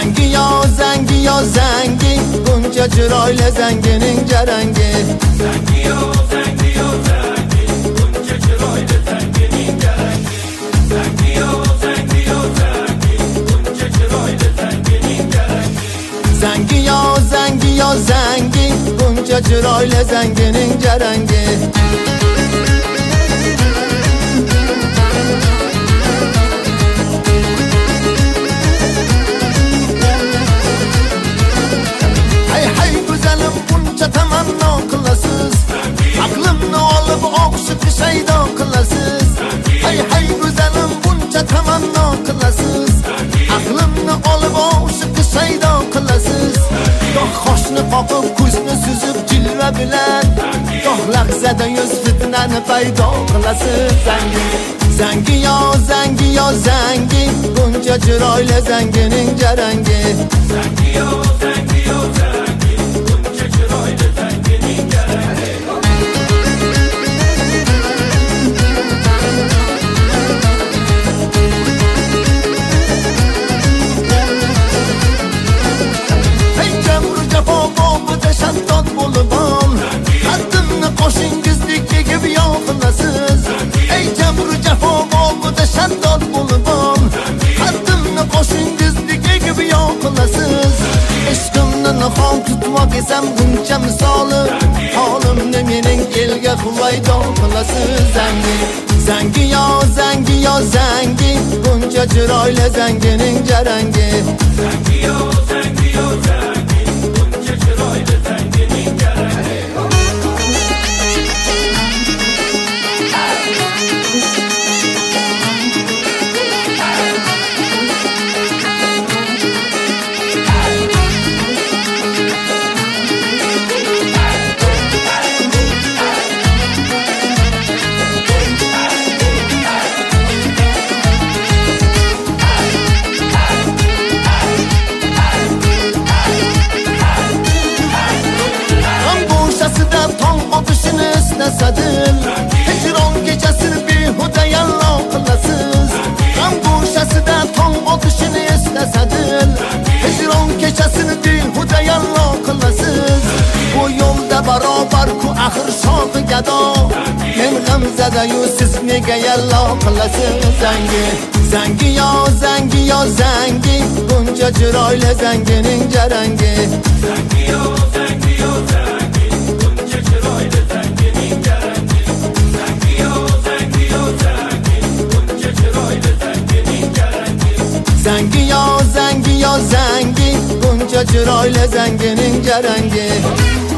zangi yo zangi, buncha chiroyli zangining jarangi. Zangi yo zangi, buncha chiroyli zangining jarangi. Zangi yo zangi, buncha chiroyli zangining jarangi. Zangi yo zangi, buncha chiroyli zangining jarangi. Tamanno qilasiz, aqlimni olib o'qishib shaydo qilasiz. Hay go'zalim, buncha tamanno qilasiz, aqlimni olib o'qishib shaydo qilasiz. Goh qoshni qoqib ko'zni suzib jilva bilan, goh lahzada yuz fitnani paydo qilasiz. Zangi yo zangi, buncha chiroyli zangining jarangi. Zangi yo zangi, buncha chiroyli zangining jarangi. Hey jamru jafo bo'lib shaddod bo'lib ol, qaddimni qo'shingizdek egib yoqilasiz. Hey jamru jafo bo'lib shaddod bo'lib ol, qaddimni qo'shingizdek egib yoqilasiz. Ishqimni nihon tutmoq esam buncha misoli, holimni mening elga huvaydo qilasiz. Zangi yo zangi, buncha chiroyli zangining jarangi. Zangi yo zangi, buncha chiroyli zangining jarangi. Otishini istasadil, hijron kechasini behuda yallo qilasiz. G'am go'shasida tong otishini istasadil, hijron kechasini behuda yallo qilasiz. Bu yo'lda barobar ku axir shohi gado, men g'amzada-yu siz nega yallo qilasiz. Zangi yo zangi, buncha chiroyli zangining jarangi. Zangi yo zangi, buncha chiroyli zangining jarangi. Zangi yo zangi, buncha chiroyli zangining jarangi. Zangi yo zangi, buncha chiroyli zangining jarangi.